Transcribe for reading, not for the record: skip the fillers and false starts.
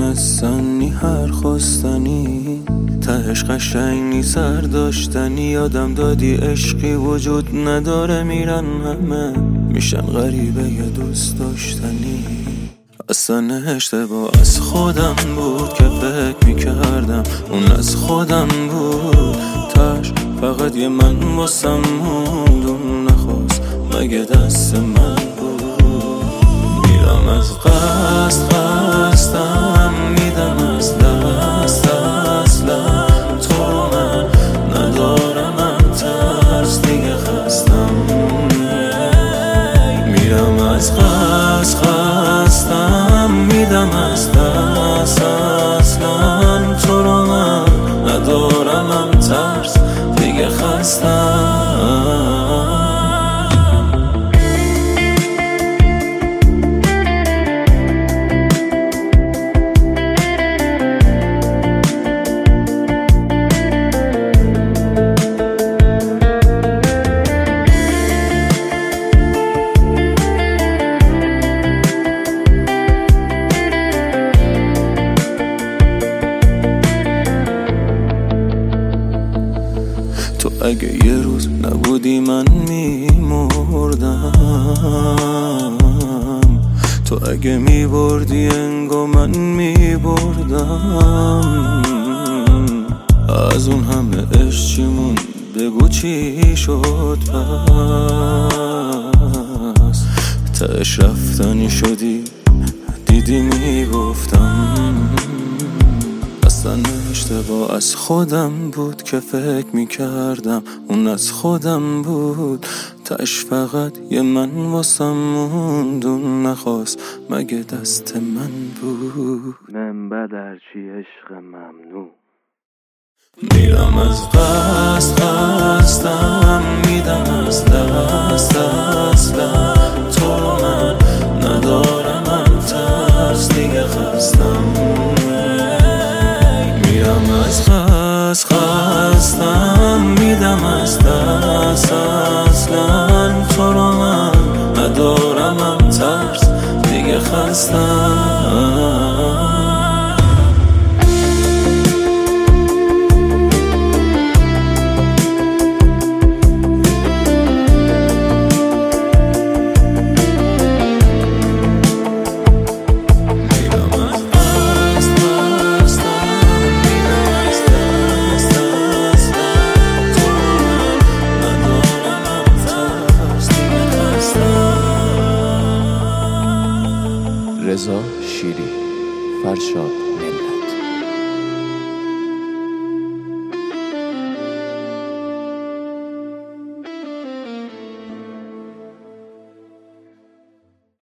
دونستنی هر خواستنی تهش قشنگی سر داشتنی. یادم دادی عشقی وجود نداره، میرن همه میشن غریبه یه دوست داشتنی. اصلا اشتباه از خودم بود که فکر میکردم اون از خودم بود. تاش فقط یه من واسم موند، اون نخواست مگه دست من بود. میرم از قصدم میدم از دست، اصلا تو رو من ندارم، من ترس دیگه خستم. میرم از قصدم میدم از دست، اصلا تو رو من ندارم، من ترس دیگه خستم. تو اگه یه روز نبودی من میمردم، تو اگه میبردی انگار من میبردم. از اون همه عشق چی موند بگو چی شد پس؟ تهش رفتنی شدی دیدی میگفتم. اصلا اشتباه از خودم بود که فکر میکردم اون از خودم بود. تاش فقط یه من واسم موند، اون نخواست مگه دست من بود. من بدرچی عشق ممنوع. میرم از قصدم میدم از دست، اصلا تو رو من ندارم، من ترس دیگه خستم. میرم از قصدم میدم از دست، اصلا تو رو من ندارم، من ترس دیگه خستم. رضا شیری، فرشاد.